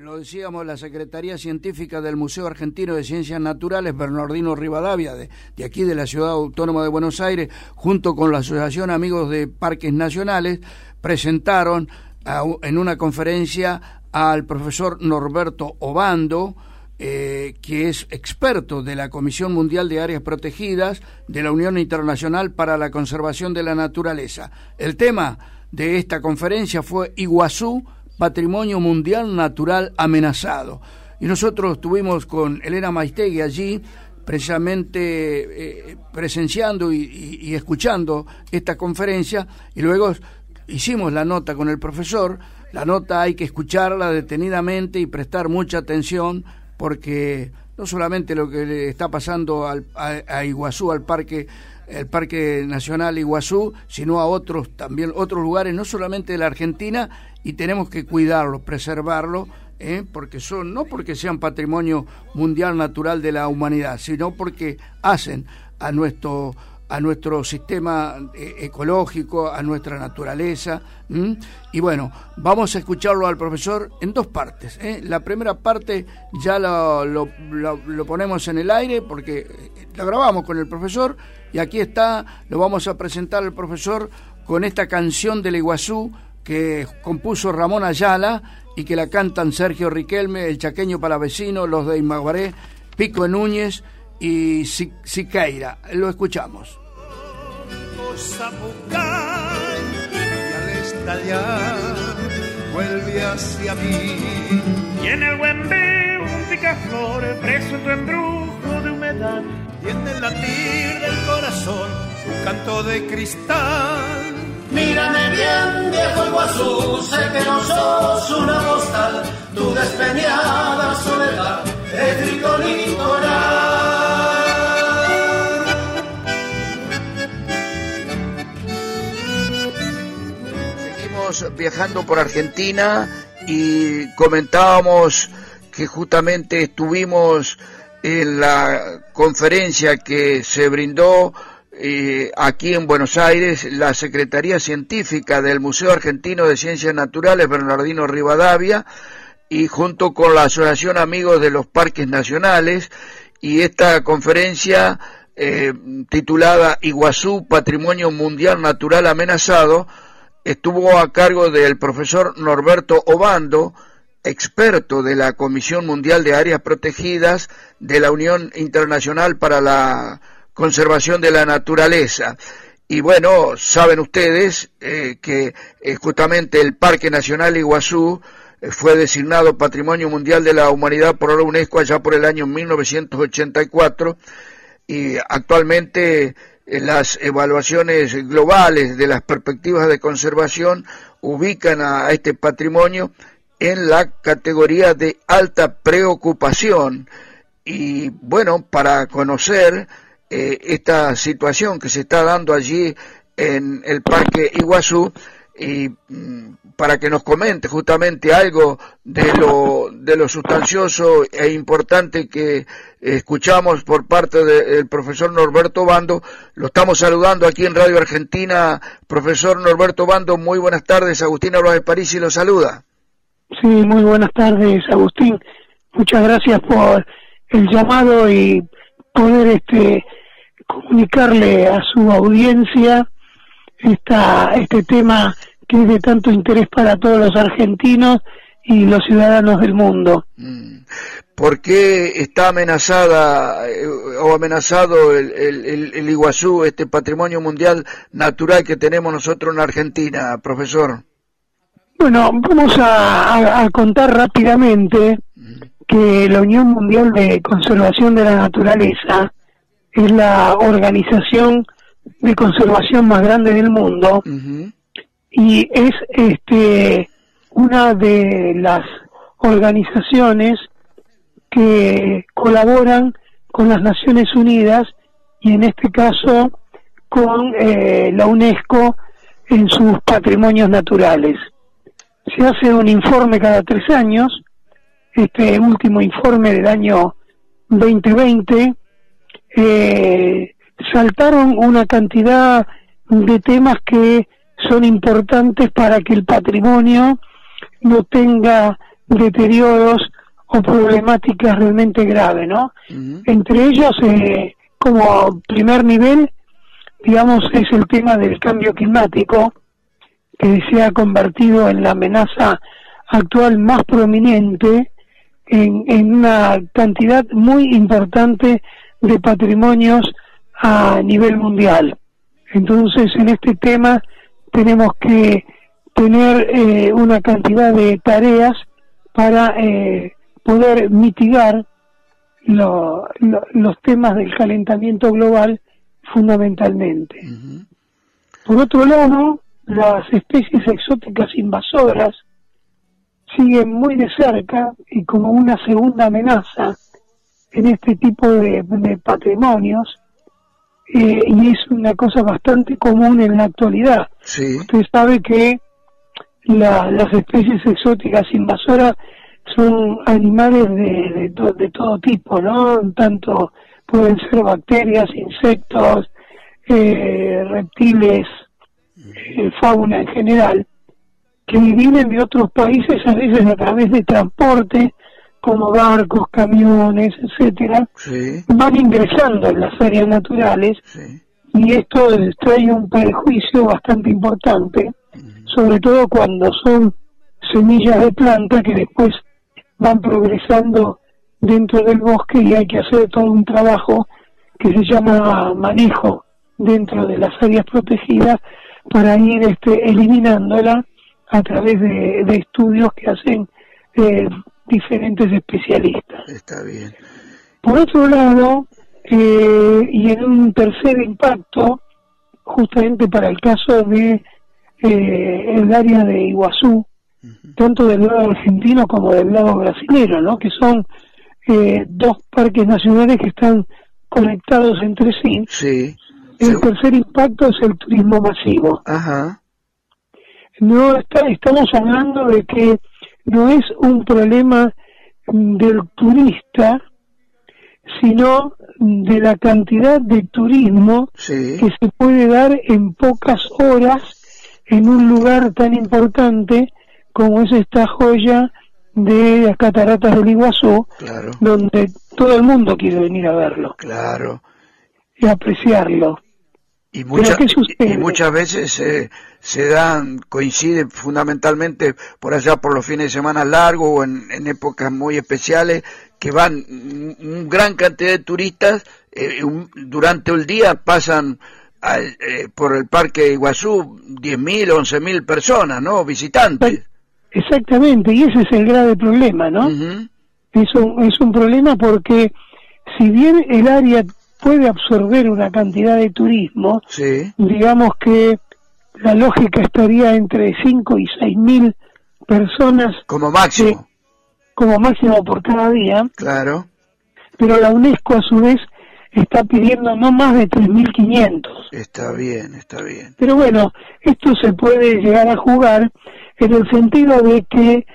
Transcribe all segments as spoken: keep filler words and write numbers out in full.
lo decíamos, la Secretaría Científica del Museo Argentino de Ciencias Naturales, Bernardino Rivadavia, de, de aquí de la Ciudad Autónoma de Buenos Aires, junto con la Asociación Amigos de Parques Nacionales, presentaron a, en una conferencia al profesor Norberto Obando, eh, que es experto de la Comisión Mundial de Áreas Protegidas de la Unión Internacional para la Conservación de la Naturaleza. El tema de esta conferencia fue Iguazú, Patrimonio Mundial Natural Amenazado. Y nosotros estuvimos con Elena Maistegui allí, precisamente eh, presenciando y, y, y escuchando esta conferencia, y luego hicimos la nota con el profesor. La nota hay que escucharla detenidamente y prestar mucha atención, porque no solamente lo que le está pasando al, a, a Iguazú, al parque el Parque Nacional Iguazú, sino a otros también, otros lugares, no solamente de la Argentina, y tenemos que cuidarlo, preservarlo, ¿eh? porque son, no porque sean patrimonio mundial natural de la humanidad, sino porque hacen a nuestro a nuestro sistema eh, ecológico, a nuestra naturaleza. ¿m? Y bueno, vamos a escucharlo al profesor en dos partes. ¿eh? La primera parte ya lo, lo, lo, lo ponemos en el aire porque lo grabamos con el profesor, y aquí está, lo vamos a presentar al profesor con esta canción del Iguazú que compuso Ramón Ayala y que la cantan Sergio Riquelme, el Chaqueño Palavecino, los de Imaguaré, Pico Núñez y Siqueira. Lo escuchamos. Y al estallar vuelve hacia mí, y en el Güembe un picaflor preso en tu embrujo de humedad, y en el latir del corazón un canto de cristal. Mírame bien, viejo Iguazú, sé que no sos una postal, tu despeñada soledad es grito litoral. Seguimos viajando por Argentina y comentábamos que justamente estuvimos en la conferencia que se brindó Eh, aquí en Buenos Aires, la Secretaría Científica del Museo Argentino de Ciencias Naturales, Bernardino Rivadavia, y junto con la Asociación Amigos de los Parques Nacionales, y esta conferencia eh, titulada Iguazú, Patrimonio Mundial Natural Amenazado, estuvo a cargo del profesor Norberto Obando, experto de la Comisión Mundial de Áreas Protegidas de la Unión Internacional para la Conservación de la Naturaleza. Y bueno, saben ustedes eh, que eh, justamente el Parque Nacional Iguazú eh, fue designado Patrimonio Mundial de la Humanidad por la UNESCO allá por el año mil novecientos ochenta y cuatro, y actualmente eh, las evaluaciones globales de las perspectivas de conservación ubican a, a este patrimonio en la categoría de alta preocupación. Y bueno, para conocer Eh, esta situación que se está dando allí en el Parque Iguazú, y mm, para que nos comente justamente algo de lo de lo sustancioso e importante que escuchamos por parte del profesor Norberto Obando, lo estamos saludando aquí en Radio Argentina. Profesor Norberto Obando, muy buenas tardes. Agustín Álvarez Parisi lo saluda. Sí, muy buenas tardes, Agustín. Muchas gracias por el llamado y poder este comunicarle a su audiencia esta, este tema que es de tanto interés para todos los argentinos y los ciudadanos del mundo. ¿Por qué está amenazada eh, o amenazado el, el, el Iguazú, este patrimonio mundial natural que tenemos nosotros en Argentina, profesor? Bueno, vamos a, a, a contar rápidamente que la Unión Mundial de Conservación de la Naturaleza es la organización de conservación más grande del mundo. Uh-huh. Y es este una de las organizaciones que colaboran con las Naciones Unidas y en este caso con eh, la UNESCO en sus patrimonios naturales. Se hace un informe cada tres años. Este último informe del año veinte veinte Eh, saltaron una cantidad de temas que son importantes para que el patrimonio no tenga deterioros o problemáticas realmente graves, ¿no? Uh-huh. Entre ellos, eh, como primer nivel, digamos, es el tema del cambio climático, que se ha convertido en la amenaza actual más prominente en, en una cantidad muy importante de patrimonios a nivel mundial. Entonces, en este tema tenemos que tener eh, una cantidad de tareas para eh, poder mitigar lo, lo, los temas del calentamiento global fundamentalmente. Uh-huh. Por otro lado, las especies exóticas invasoras siguen muy de cerca y como una segunda amenaza en este tipo de, de patrimonios, eh, y es una cosa bastante común en la actualidad. Sí. Usted sabe que la, las especies exóticas invasoras son animales de, de, to, de todo tipo, ¿no? Tanto pueden ser bacterias, insectos, eh, reptiles, eh, fauna en general, que vienen de otros países a veces a través de transporte, como barcos, camiones, etcétera, sí. van ingresando en las áreas naturales, sí. y esto trae un perjuicio bastante importante, uh-huh. sobre todo cuando son semillas de planta que después van progresando dentro del bosque y hay que hacer todo un trabajo que se llama manejo dentro de las áreas protegidas para ir este, eliminándola a través de, de estudios que hacen eh, diferentes especialistas. Está bien. Por otro lado, eh, y en un tercer impacto, justamente para el caso de eh, el área de Iguazú, uh-huh. tanto del lado argentino como del lado brasilero, ¿no? Que son eh, dos parques nacionales que están conectados entre sí. Sí. El sí. tercer impacto es el turismo masivo. Ajá. No está, estamos hablando de que no es un problema del turista, sino de la cantidad de turismo sí. que se puede dar en pocas horas en un lugar tan importante como es esta joya de las cataratas del Iguazú, claro. donde todo el mundo quiere venir a verlo. Claro. Y apreciarlo. Y, mucha, y, y muchas veces eh, se dan, coinciden fundamentalmente por allá por los fines de semana largos o en, en épocas muy especiales, que van un gran cantidad de turistas, eh, un, durante el día pasan a, eh, por el parque de Iguazú diez mil, once mil personas, ¿no? Visitantes. Exactamente, y ese es el grave problema, ¿no? Uh-huh. Es un, es un problema porque si bien el área puede absorber una cantidad de turismo, sí. digamos que la lógica estaría entre cinco y seis mil personas como máximo eh, como máximo por cada día, claro, pero la UNESCO a su vez está pidiendo no más de tres mil quinientos. Está bien, está bien. Pero bueno, esto se puede llegar a jugar en el sentido de que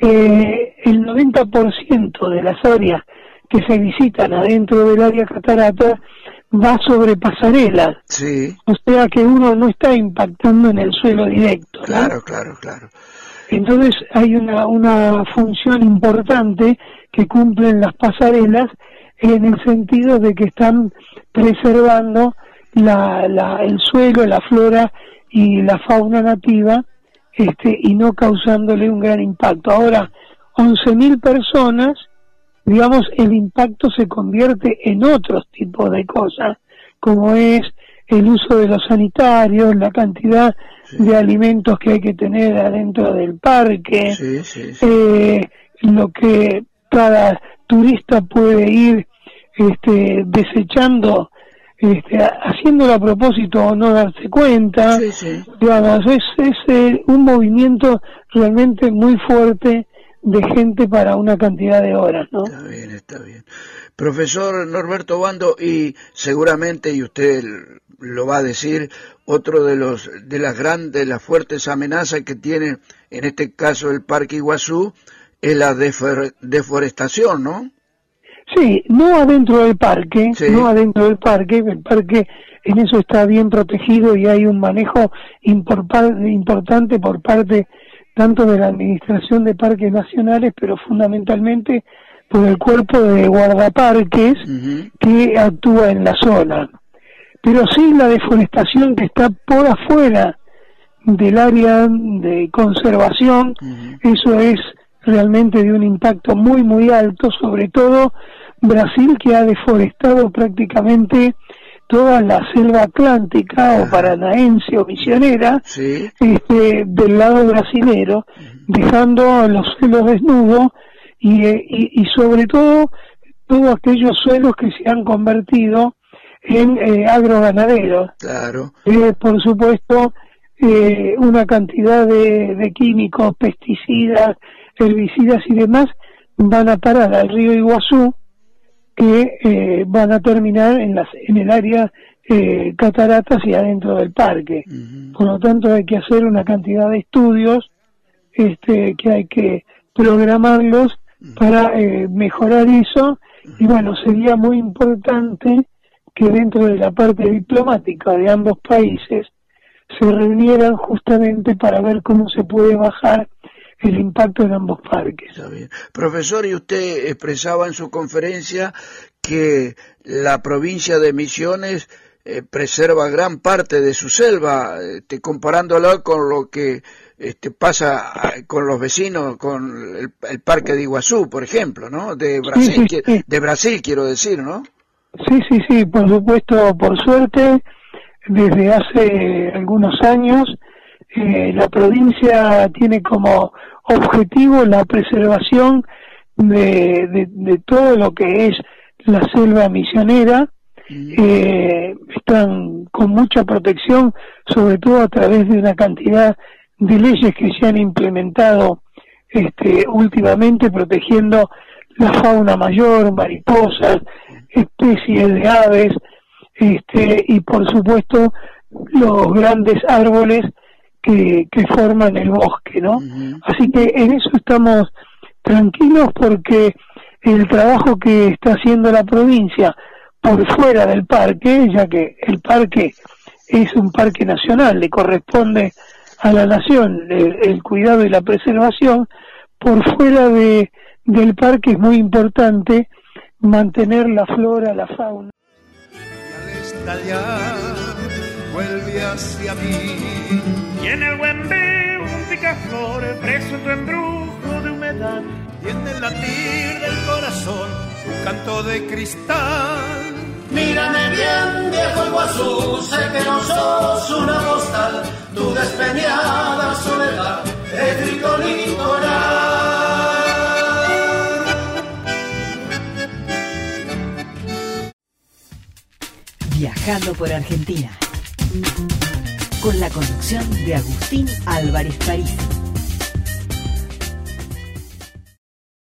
eh, el noventa por ciento de las áreas que se visitan adentro del área catarata va sobre pasarelas. Sí. O sea que uno no está impactando en el suelo directo, ¿no? Claro, claro, claro. Entonces hay una, una función importante que cumplen las pasarelas en el sentido de que están preservando la, la, el suelo, la flora y la fauna nativa, este, y no causándole un gran impacto. Ahora, once mil personas, digamos, el impacto se convierte en otros tipos de cosas, como es el uso de los sanitarios, la cantidad sí. de alimentos que hay que tener adentro del parque, sí, sí, sí. Eh, lo que cada turista puede ir este, desechando, este, haciéndolo a propósito o no darse cuenta, sí, sí. digamos, es, es eh, un movimiento realmente muy fuerte de gente para una cantidad de horas, ¿no? Está bien, está bien. Profesor Norberto Obando, y seguramente, y usted lo va a decir, otro de los de las grandes, de las fuertes amenazas que tiene, en este caso el Parque Iguazú, es la defor- deforestación, ¿no? Sí, no adentro del parque, sí. no adentro del parque, el parque en eso está bien protegido y hay un manejo impor- importante por parte tanto de la Administración de Parques Nacionales, pero fundamentalmente por el cuerpo de guardaparques uh-huh. que actúa en la zona. Pero sí la deforestación que está por afuera del área de conservación, uh-huh. eso es realmente de un impacto muy muy alto, sobre todo Brasil, que ha deforestado prácticamente toda la selva atlántica uh-huh. o paranaense o misionera, sí. este, del lado brasilero, uh-huh. dejando los suelos desnudos y, y, y sobre todo todos aquellos suelos que se han convertido en eh, agroganaderos. Claro. Eh, por supuesto, eh, una cantidad de, de químicos, pesticidas, herbicidas y demás van a parar al río Iguazú, que eh, van a terminar en las en el área eh, cataratas y adentro del parque. Uh-huh. Por lo tanto hay que hacer una cantidad de estudios este que hay que programarlos uh-huh. para eh, mejorar eso. Uh-huh. Y bueno, sería muy importante que dentro de la parte diplomática de ambos países se reunieran justamente para ver cómo se puede bajar el impacto en ambos parques. Está bien. Profesor, y usted expresaba en su conferencia que la provincia de Misiones eh, preserva gran parte de su selva, este, comparándola con lo que este, pasa con los vecinos, con el, el parque de Iguazú, por ejemplo, ¿no? De Brasil, sí, sí, sí. de Brasil quiero decir, ¿no? Sí, sí, sí, por supuesto, por suerte, desde hace algunos años, eh, la provincia tiene como objetivo la preservación de, de, de todo lo que es la selva misionera. Eh, están con mucha protección, sobre todo a través de una cantidad de leyes que se han implementado este, últimamente, protegiendo la fauna mayor, mariposas, especies de aves, este, y por supuesto los grandes árboles que, que forman el bosque, ¿no? Uh-huh. Así que en eso estamos tranquilos, porque el trabajo que está haciendo la provincia por fuera del parque, ya que el parque es un parque nacional, le corresponde a la nación el, el cuidado y la preservación, por fuera de del parque es muy importante mantener la flora, la fauna. Y al estallar vuelve hacia mí. Y en el Güembe un picaflor preso en tu embrujo de humedad. Y en el latir del corazón un canto de cristal. Mírame bien, viejo Iguazú, sé que no sos una postal. Tu despeñada soledad es grito litoral. Viajando por Argentina, con la conducción de Agustín Álvarez París.